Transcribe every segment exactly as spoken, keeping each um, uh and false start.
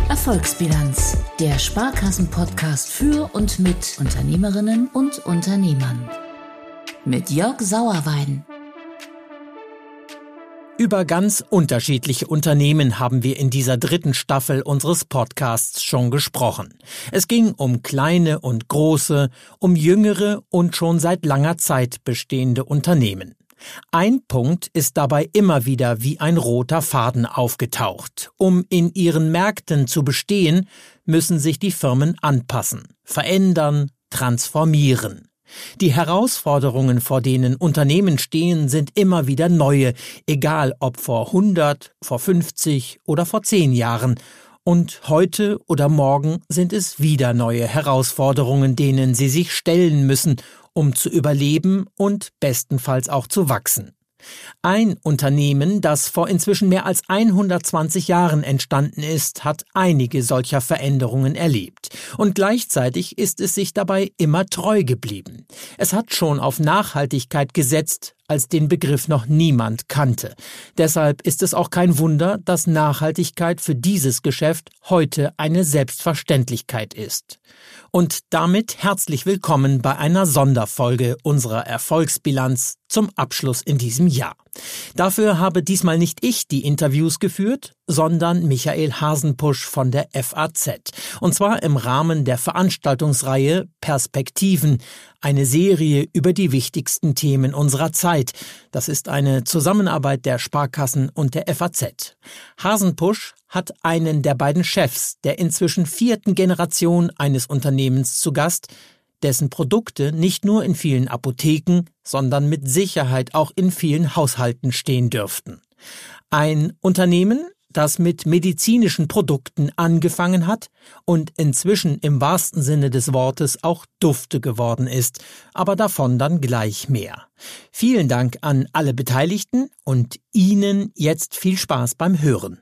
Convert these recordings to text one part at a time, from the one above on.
Erfolgsbilanz, der Sparkassen-Podcast für und mit Unternehmerinnen und Unternehmern. Mit Jörg Sauerwein. Über ganz unterschiedliche Unternehmen haben wir in dieser dritten Staffel unseres Podcasts schon gesprochen. Es ging um kleine und große, um jüngere und schon seit langer Zeit bestehende Unternehmen. Ein Punkt ist dabei immer wieder wie ein roter Faden aufgetaucht. Um in ihren Märkten zu bestehen, müssen sich die Firmen anpassen, verändern, transformieren. Die Herausforderungen, vor denen Unternehmen stehen, sind immer wieder neue, egal ob vor hundert, vor fünfzig oder vor zehn Jahren. Und heute oder morgen sind es wieder neue Herausforderungen, denen sie sich stellen müssen, um zu überleben und bestenfalls auch zu wachsen. Ein Unternehmen, das vor inzwischen mehr als hundertzwanzig Jahren entstanden ist, hat einige solcher Veränderungen erlebt. Und gleichzeitig ist es sich dabei immer treu geblieben. Es hat schon auf Nachhaltigkeit gesetzt, als den Begriff noch niemand kannte. Deshalb ist es auch kein Wunder, dass Nachhaltigkeit für dieses Geschäft heute eine Selbstverständlichkeit ist. Und damit herzlich willkommen bei einer Sonderfolge unserer Erfolgsbilanz zum Abschluss in diesem Jahr. Dafür habe diesmal nicht ich die Interviews geführt, sondern Michael Hasenpusch von der F A Z. Und zwar im Rahmen der Veranstaltungsreihe Perspektiven, eine Serie über die wichtigsten Themen unserer Zeit. Das ist eine Zusammenarbeit der Sparkassen und der F A Z. Hasenpusch hat einen der beiden Chefs der inzwischen vierten Generation eines Unternehmens zu Gast, dessen Produkte nicht nur in vielen Apotheken, sondern mit Sicherheit auch in vielen Haushalten stehen dürften. Ein Unternehmen, das mit medizinischen Produkten angefangen hat und inzwischen im wahrsten Sinne des Wortes auch dufte geworden ist, aber davon dann gleich mehr. Vielen Dank an alle Beteiligten und Ihnen jetzt viel Spaß beim Hören.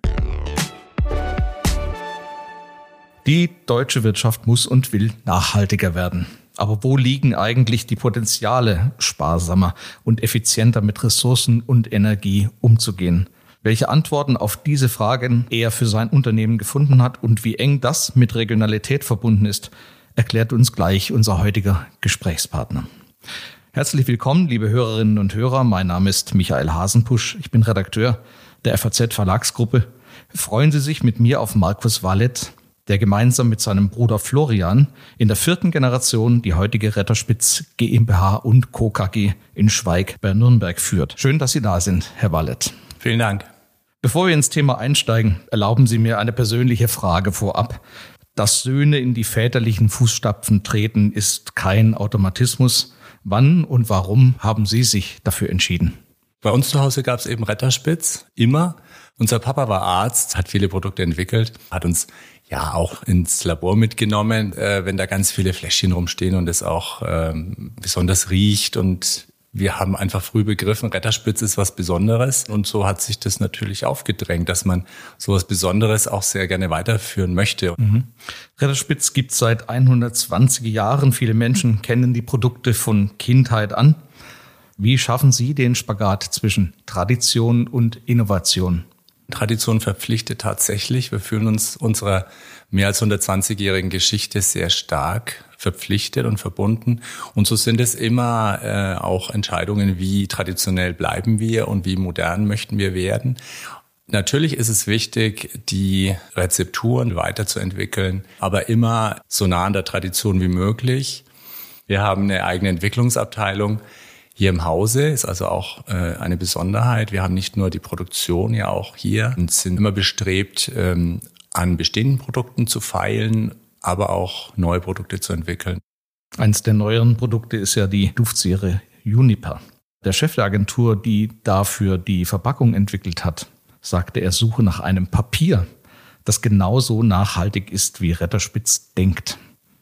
Die deutsche Wirtschaft muss und will nachhaltiger werden. Aber wo liegen eigentlich die Potenziale, sparsamer und effizienter mit Ressourcen und Energie umzugehen? Welche Antworten auf diese Fragen er für sein Unternehmen gefunden hat und wie eng das mit Regionalität verbunden ist, erklärt uns gleich unser heutiger Gesprächspartner. Herzlich willkommen, liebe Hörerinnen und Hörer. Mein Name ist Michael Hasenpusch. Ich bin Redakteur der F A Z Verlagsgruppe. Freuen Sie sich mit mir auf Markus Wallet, der gemeinsam mit seinem Bruder Florian in der vierten Generation die heutige Retterspitz GmbH und Co. K G in Schweig bei Nürnberg führt. Schön, dass Sie da sind, Herr Wallet. Vielen Dank. Bevor wir ins Thema einsteigen, erlauben Sie mir eine persönliche Frage vorab. Dass Söhne in die väterlichen Fußstapfen treten, ist kein Automatismus. Wann und warum haben Sie sich dafür entschieden? Bei uns zu Hause gab es eben Retterspitz, immer. Unser Papa war Arzt, hat viele Produkte entwickelt, hat uns ja auch ins Labor mitgenommen, äh, wenn da ganz viele Fläschchen rumstehen und es auch ähm, besonders riecht. Und wir haben einfach früh begriffen, Retterspitz ist was Besonderes. Und so hat sich das natürlich aufgedrängt, dass man sowas Besonderes auch sehr gerne weiterführen möchte. Mhm. Retterspitz gibt es seit hundertzwanzig Jahren. Viele Menschen kennen die Produkte von Kindheit an. Wie schaffen Sie den Spagat zwischen Tradition und Innovation? Tradition verpflichtet tatsächlich. Wir fühlen uns unserer mehr als hundertzwanzigjährigen Geschichte sehr stark verpflichtet und verbunden. Und so sind es immer äh, auch Entscheidungen, wie traditionell bleiben wir und wie modern möchten wir werden. Natürlich ist es wichtig, die Rezepturen weiterzuentwickeln, aber immer so nah an der Tradition wie möglich. Wir haben eine eigene Entwicklungsabteilung hier im Hause, ist also auch äh, eine Besonderheit. Wir haben nicht nur die Produktion ja auch hier und sind immer bestrebt, ähm, an bestehenden Produkten zu feilen, aber auch neue Produkte zu entwickeln. Eines der neueren Produkte ist ja die Duftserie Juniper. Der Chef der Agentur, die dafür die Verpackung entwickelt hat, sagte, er suche nach einem Papier, das genauso nachhaltig ist, wie Retterspitz denkt.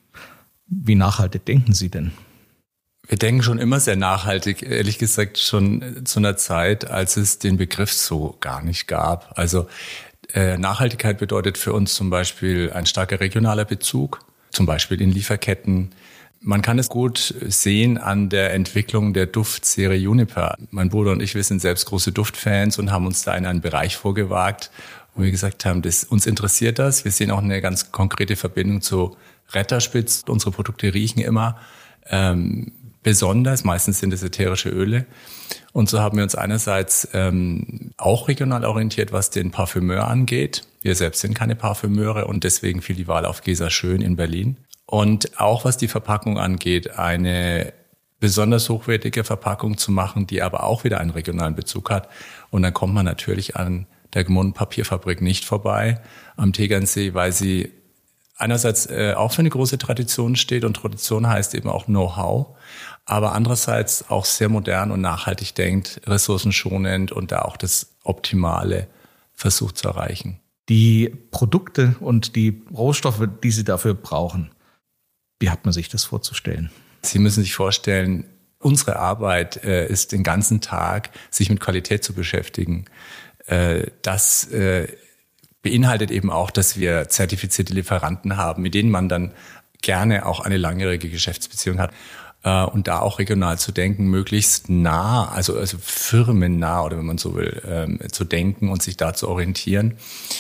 Wie nachhaltig denken Sie denn? Wir denken schon immer sehr nachhaltig, ehrlich gesagt schon zu einer Zeit, als es den Begriff so gar nicht gab. Also äh, Nachhaltigkeit bedeutet für uns zum Beispiel ein starker regionaler Bezug, zum Beispiel in Lieferketten. Man kann es gut sehen an der Entwicklung der Duftserie Juniper. Mein Bruder und ich, wir sind selbst große Duftfans und haben uns da in einen Bereich vorgewagt, wo wir gesagt haben, das, uns interessiert das. Wir sehen auch eine ganz konkrete Verbindung zu Retterspitz. Unsere Produkte riechen immer ähm, besonders. Meistens sind es ätherische Öle. Und so haben wir uns einerseits ähm, auch regional orientiert, was den Parfümeur angeht. Wir selbst sind keine Parfümeure und deswegen fiel die Wahl auf Gesa Schön in Berlin. Und auch was die Verpackung angeht, eine besonders hochwertige Verpackung zu machen, die aber auch wieder einen regionalen Bezug hat. Und dann kommt man natürlich an der Gmunden Papierfabrik nicht vorbei am Tegernsee, weil sie einerseits äh, auch für eine große Tradition steht und Tradition heißt eben auch Know-how, aber andererseits auch sehr modern und nachhaltig denkt, ressourcenschonend und da auch das Optimale versucht zu erreichen. Die Produkte und die Rohstoffe, die Sie dafür brauchen, wie hat man sich das vorzustellen? Sie müssen sich vorstellen, unsere Arbeit äh, ist den ganzen Tag, sich mit Qualität zu beschäftigen. Äh, das äh, beinhaltet eben auch, dass wir zertifizierte Lieferanten haben, mit denen man dann gerne auch eine langjährige Geschäftsbeziehung hat. Äh, und da auch regional zu denken, möglichst nah, also, also firmennah oder wenn man so will, äh, zu denken und sich da zu orientieren.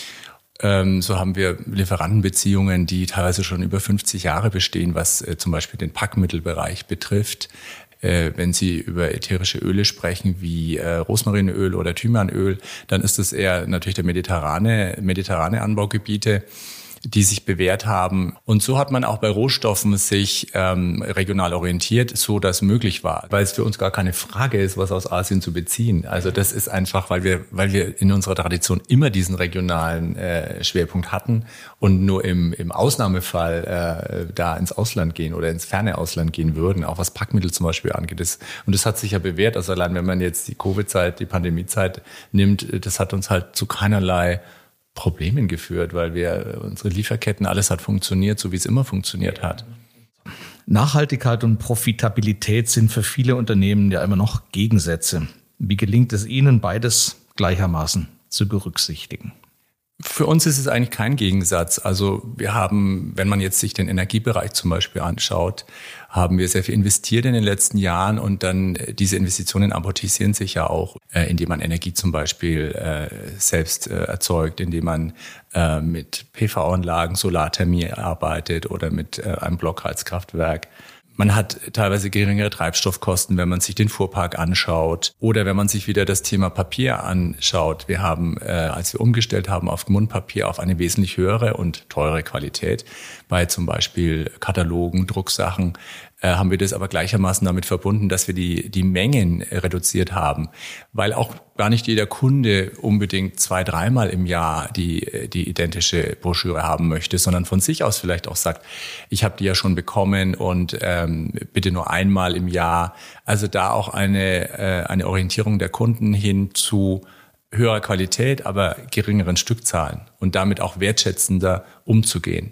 Ähm, so haben wir Lieferantenbeziehungen, die teilweise schon über fünfzig Jahre bestehen, was äh, zum Beispiel den Packmittelbereich betrifft. Äh, wenn Sie über ätherische Öle sprechen, wie äh, Rosmarinöl oder Thymianöl, dann ist das eher natürlich der mediterrane, mediterrane Anbaugebiete, die sich bewährt haben. Und so hat man auch bei Rohstoffen sich ähm, regional orientiert, so dass möglich war. Weil es für uns gar keine Frage ist, was aus Asien zu beziehen. Also das ist einfach, weil wir weil wir in unserer Tradition immer diesen regionalen äh, Schwerpunkt hatten und nur im im Ausnahmefall äh, da ins Ausland gehen oder ins ferne Ausland gehen würden, auch was Packmittel zum Beispiel angeht. Das, und das hat sich ja bewährt. Also allein wenn man jetzt die Covid-Zeit, die Pandemiezeit nimmt, das hat uns halt zu keinerlei Problemen geführt, weil wir unsere Lieferketten, alles hat funktioniert, so wie es immer funktioniert hat. Nachhaltigkeit und Profitabilität sind für viele Unternehmen ja immer noch Gegensätze. Wie gelingt es Ihnen, beides gleichermaßen zu berücksichtigen? Für uns ist es eigentlich kein Gegensatz. Also wir haben, wenn man jetzt sich den Energiebereich zum Beispiel anschaut, haben wir sehr viel investiert in den letzten Jahren und dann diese Investitionen amortisieren sich ja auch, äh, indem man Energie zum Beispiel äh, selbst äh, erzeugt, indem man äh, mit P V-Anlagen, Solarthermie arbeitet oder mit äh, einem Blockheizkraftwerk. Man hat teilweise geringere Treibstoffkosten, wenn man sich den Fuhrpark anschaut oder wenn man sich wieder das Thema Papier anschaut. Wir haben, äh, als wir umgestellt haben auf Gmundpapier, auf eine wesentlich höhere und teure Qualität bei zum Beispiel Katalogen, Drucksachen, äh, haben wir das aber gleichermaßen damit verbunden, dass wir die die Mengen reduziert haben, weil auch gar nicht jeder Kunde unbedingt zwei, dreimal im Jahr die die identische Broschüre haben möchte, sondern von sich aus vielleicht auch sagt, ich habe die ja schon bekommen und ähm, bitte nur einmal im Jahr. Also da auch eine äh, eine Orientierung der Kunden hin zu höherer Qualität, aber geringeren Stückzahlen und damit auch wertschätzender umzugehen.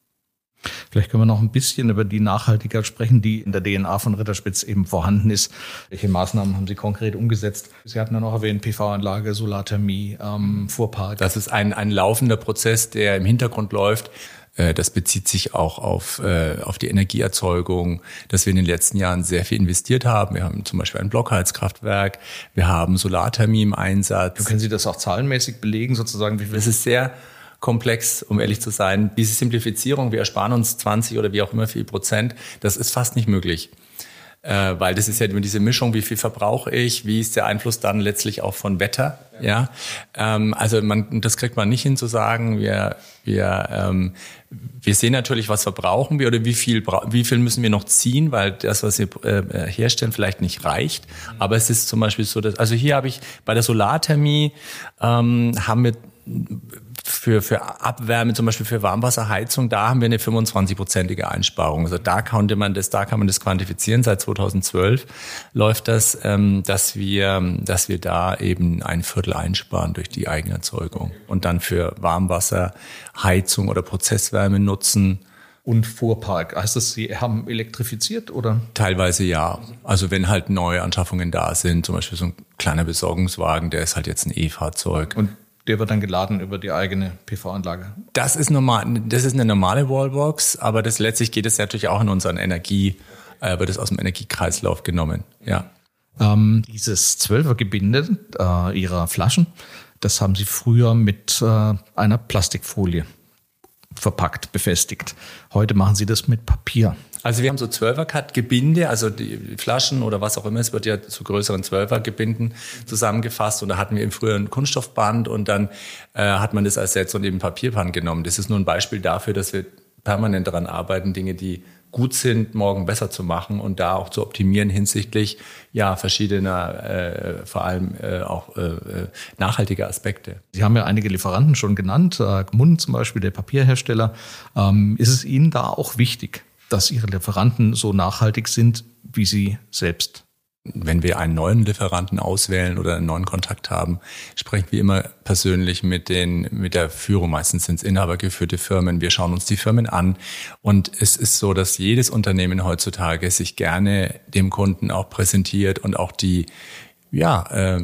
Vielleicht können wir noch ein bisschen über die Nachhaltigkeit sprechen, die in der D N A von Ritterspitz eben vorhanden ist. Welche Maßnahmen haben Sie konkret umgesetzt? Sie hatten ja noch erwähnt, P V-Anlage, Solarthermie, ähm, Fuhrpark. Das ist ein, ein laufender Prozess, der im Hintergrund läuft. Das bezieht sich auch auf, auf die Energieerzeugung, dass wir in den letzten Jahren sehr viel investiert haben. Wir haben zum Beispiel ein Blockheizkraftwerk, wir haben Solarthermie im Einsatz. Können Sie das auch zahlenmäßig belegen, sozusagen? Wie viel? Das ist sehr komplex, um ehrlich zu sein. Diese Simplifizierung, wir ersparen uns zwanzig oder wie auch immer viel Prozent, das ist fast nicht möglich. Äh, weil das ist ja immer diese Mischung, wie viel verbrauche ich, wie ist der Einfluss dann letztlich auch von Wetter, ja. Ähm, also man, das kriegt man nicht hin zu sagen, wir, wir, ähm, wir sehen natürlich, was verbrauchen wir oder wie viel, wie viel müssen wir noch ziehen, weil das, was wir äh, herstellen, vielleicht nicht reicht. Aber es ist zum Beispiel so, dass, also hier habe ich bei der Solarthermie, ähm, haben wir Für, für Abwärme, zum Beispiel für Warmwasserheizung, da haben wir eine fünfundzwanzig-prozentige Einsparung. Also da konnte man das, da kann man das quantifizieren. Seit zweitausendzwölf läuft das, ähm, dass wir, dass wir da eben ein Viertel einsparen durch die Eigenerzeugung und dann für Warmwasserheizung oder Prozesswärme nutzen. Und Fuhrpark, heißt das, Sie haben elektrifiziert oder? Teilweise ja. Also wenn halt neue Anschaffungen da sind, zum Beispiel so ein kleiner Besorgungswagen, der ist halt jetzt ein E-Fahrzeug. Und der wird dann geladen über die eigene P V-Anlage. Das ist normal, das ist eine normale Wallbox, aber das letztlich geht es natürlich auch in unseren Energie, äh, wird es aus dem Energiekreislauf genommen, ja. Ähm, dieses Zwölfergebinde äh, Ihrer Flaschen, Das haben Sie früher mit äh, einer Plastikfolie verpackt, befestigt. Heute machen Sie das mit Papier. Also wir haben so Zwölfer-Cut-Gebinde, also die Flaschen oder was auch immer, es wird ja zu größeren Zwölfer-Gebinden zusammengefasst und da hatten wir im früher ein Kunststoffband und dann äh, hat man das als Setz und eben Papierband genommen. Das ist nur ein Beispiel dafür, dass wir permanent daran arbeiten, Dinge, die gut sind, morgen besser zu machen und da auch zu optimieren hinsichtlich ja verschiedener, äh, vor allem äh, auch äh, nachhaltiger Aspekte. Sie haben ja einige Lieferanten schon genannt, äh, Gmund zum Beispiel, der Papierhersteller. Ähm, ist es Ihnen da auch wichtig, dass Ihre Lieferanten so nachhaltig sind, wie Sie selbst? Wenn wir einen neuen Lieferanten auswählen oder einen neuen Kontakt haben, sprechen wir immer persönlich mit den, mit der Führung. Meistens sind es inhabergeführte Firmen. Wir schauen uns die Firmen an. Und es ist so, dass jedes Unternehmen heutzutage sich gerne dem Kunden auch präsentiert und auch die, ja, äh,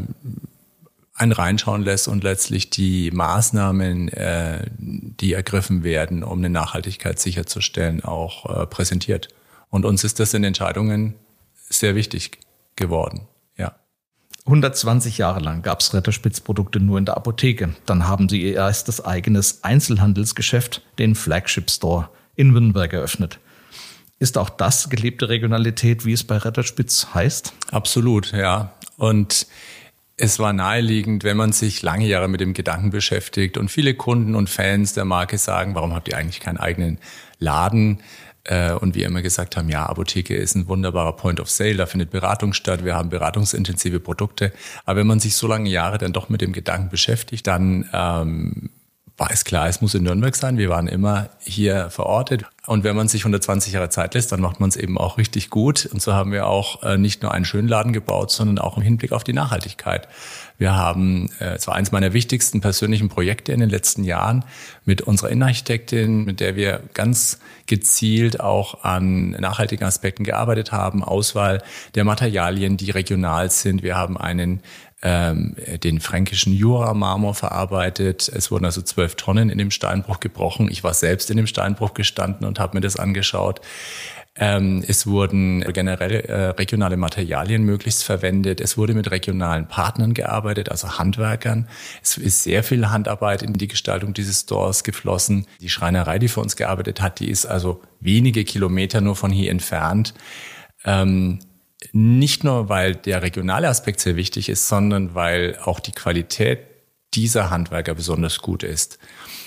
einen reinschauen lässt und letztlich die Maßnahmen, äh, die ergriffen werden, um eine Nachhaltigkeit sicherzustellen, auch äh, präsentiert. Und uns ist das in Entscheidungen sehr wichtig geworden, ja. hundertzwanzig Jahre lang gab es Retterspitz-Produkte nur in der Apotheke. Dann haben Sie Ihr erstes eigenes Einzelhandelsgeschäft, den Flagship Store in Wünnberg, eröffnet. Ist auch das gelebte Regionalität, wie es bei Retterspitz heißt? Absolut, ja. Und es war naheliegend, wenn man sich lange Jahre mit dem Gedanken beschäftigt und viele Kunden und Fans der Marke sagen, warum habt ihr eigentlich keinen eigenen Laden? Und wir immer gesagt haben, ja, Apotheke ist ein wunderbarer Point of Sale, da findet Beratung statt, wir haben beratungsintensive Produkte. Aber wenn man sich so lange Jahre dann doch mit dem Gedanken beschäftigt, dann ähm, war es klar, es muss in Nürnberg sein. Wir waren immer hier verortet. Und wenn man sich hundertzwanzig Jahre Zeit lässt, dann macht man es eben auch richtig gut. Und so haben wir auch äh, nicht nur einen schönen Laden gebaut, sondern auch im Hinblick auf die Nachhaltigkeit. Wir haben, äh, es war eines meiner wichtigsten persönlichen Projekte in den letzten Jahren mit unserer Innenarchitektin, mit der wir ganz gezielt auch an nachhaltigen Aspekten gearbeitet haben. Auswahl der Materialien, die regional sind. Wir haben einen ähm, den fränkischen Jura-Marmor verarbeitet. Es wurden also zwölf Tonnen in dem Steinbruch gebrochen. Ich war selbst in dem Steinbruch gestanden und habe mir das angeschaut. Ähm, es wurden generell äh, regionale Materialien möglichst verwendet. Es wurde mit regionalen Partnern gearbeitet, also Handwerkern. Es ist sehr viel Handarbeit in die Gestaltung dieses Stores geflossen. Die Schreinerei, die für uns gearbeitet hat, die ist also wenige Kilometer nur von hier entfernt. Ähm, nicht nur, weil der regionale Aspekt sehr wichtig ist, sondern weil auch die Qualität dieser Handwerker besonders gut ist.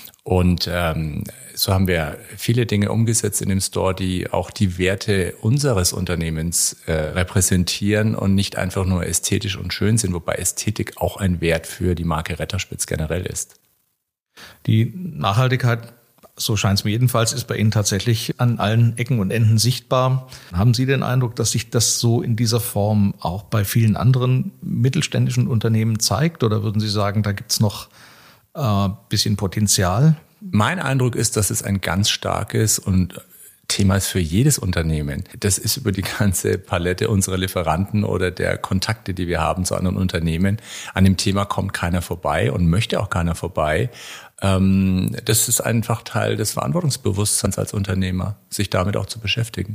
Und ähm, so haben wir viele Dinge umgesetzt in dem Store, die auch die Werte unseres Unternehmens äh, repräsentieren und nicht einfach nur ästhetisch und schön sind, wobei Ästhetik auch ein Wert für die Marke Retterspitz generell ist. Die Nachhaltigkeit, so scheint es mir jedenfalls, ist bei Ihnen tatsächlich an allen Ecken und Enden sichtbar. Haben Sie den Eindruck, dass sich das so in dieser Form auch bei vielen anderen mittelständischen Unternehmen zeigt? Oder würden Sie sagen, da gibt es noch ein äh, bisschen Potenzial? Mein Eindruck ist, dass es ein ganz starkes und Thema ist für jedes Unternehmen. Das ist über die ganze Palette unserer Lieferanten oder der Kontakte, die wir haben zu anderen Unternehmen. An dem Thema kommt keiner vorbei und möchte auch keiner vorbei. Das ist einfach Teil des Verantwortungsbewusstseins als Unternehmer, sich damit auch zu beschäftigen.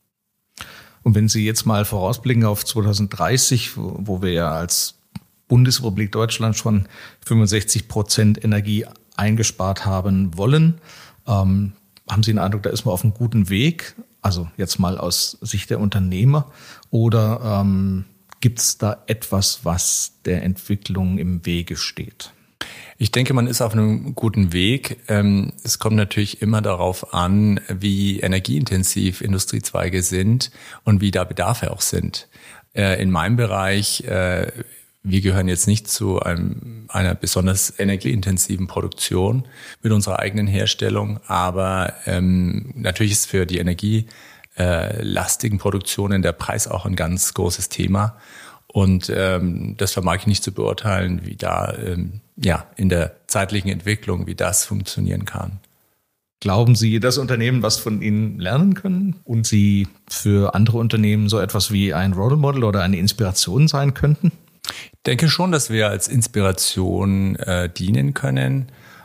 Und wenn Sie jetzt mal vorausblicken auf zwanzig dreißig, wo wir ja als Bundesrepublik Deutschland schon fünfundsechzig Prozent Energie eingespart haben wollen, ähm, haben Sie den Eindruck, da ist man auf einem guten Weg? Also jetzt mal aus Sicht der Unternehmer. Oder ähm, gibt es da etwas, was der Entwicklung im Wege steht? Ich denke, man ist auf einem guten Weg. Es kommt natürlich immer darauf an, wie energieintensiv Industriezweige sind und wie da Bedarfe auch sind. In meinem Bereich, wir gehören jetzt nicht zu einem, einer besonders energieintensiven Produktion mit unserer eigenen Herstellung, aber natürlich ist für die energielastigen Produktionen der Preis auch ein ganz großes Thema. Und ähm, das vermag ich nicht zu beurteilen, wie da ähm, ja in der zeitlichen Entwicklung, wie das funktionieren kann. Glauben Sie, dass Unternehmen was von Ihnen lernen können und Sie für andere Unternehmen so etwas wie ein Role Model oder eine Inspiration sein könnten? Ich denke schon, dass wir als Inspiration äh, dienen können.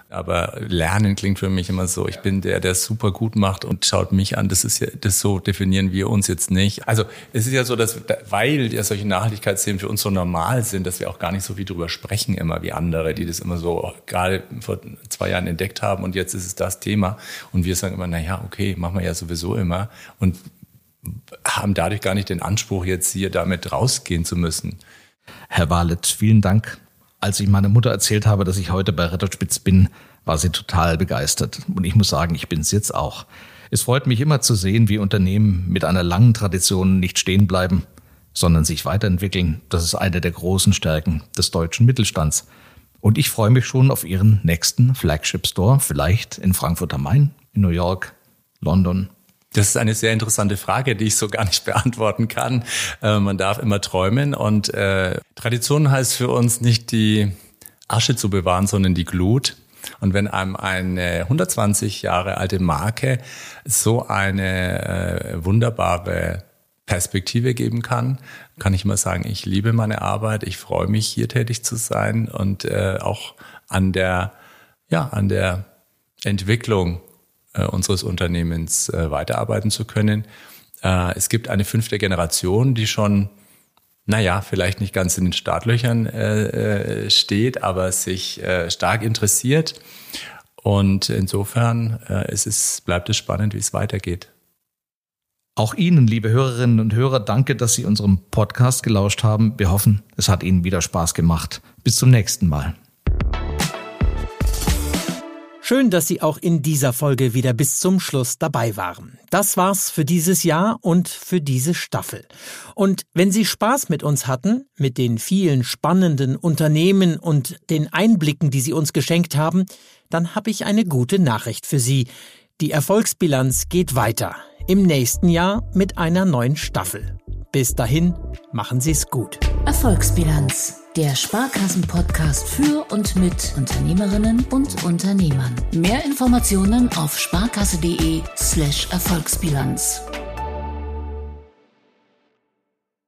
Aber Lernen klingt für mich immer so, ich bin der, der es super gut macht und schaut mich an. Das ist ja, das so definieren wir uns jetzt nicht. Also es ist ja so, dass, weil ja solche Nachhaltigkeitsthemen für uns so normal sind, dass wir auch gar nicht so viel drüber sprechen immer wie andere, die das immer so gerade vor zwei Jahren entdeckt haben und jetzt ist es das Thema. Und wir sagen immer, na ja, okay, machen wir ja sowieso immer und haben dadurch gar nicht den Anspruch, jetzt hier damit rausgehen zu müssen. Herr Wahlett, vielen Dank. Als ich meiner Mutter erzählt habe, dass ich heute bei Retterspitz bin, war sie total begeistert. Und ich muss sagen, ich bin es jetzt auch. Es freut mich immer zu sehen, wie Unternehmen mit einer langen Tradition nicht stehen bleiben, sondern sich weiterentwickeln. Das ist eine der großen Stärken des deutschen Mittelstands. Und ich freue mich schon auf Ihren nächsten Flagship Store, vielleicht in Frankfurt am Main, in New York, London. Das ist eine sehr interessante Frage, die ich so gar nicht beantworten kann. Äh, man darf immer träumen und äh, Tradition heißt für uns nicht die Asche zu bewahren, sondern die Glut. Und wenn einem eine hundertzwanzig Jahre alte Marke so eine äh, wunderbare Perspektive geben kann, kann ich immer sagen, ich liebe meine Arbeit, ich freue mich, hier tätig zu sein und äh, auch an der, ja, an der Entwicklung unseres Unternehmens äh, weiterarbeiten zu können. Äh, es gibt eine fünfte Generation, die schon, naja, vielleicht nicht ganz in den Startlöchern äh, äh, steht, aber sich äh, stark interessiert. Und insofern äh, es ist, bleibt es spannend, wie es weitergeht. Auch Ihnen, liebe Hörerinnen und Hörer, danke, dass Sie unserem Podcast gelauscht haben. Wir hoffen, es hat Ihnen wieder Spaß gemacht. Bis zum nächsten Mal. Schön, dass Sie auch in dieser Folge wieder bis zum Schluss dabei waren. Das war's für dieses Jahr und für diese Staffel. Und wenn Sie Spaß mit uns hatten, mit den vielen spannenden Unternehmen und den Einblicken, die Sie uns geschenkt haben, dann habe ich eine gute Nachricht für Sie. Die Erfolgsbilanz geht weiter. Im nächsten Jahr mit einer neuen Staffel. Bis dahin, machen Sie es gut. Erfolgsbilanz, der Sparkassen-Podcast für und mit Unternehmerinnen und Unternehmern. Mehr Informationen auf sparkasse.de slash Erfolgsbilanz.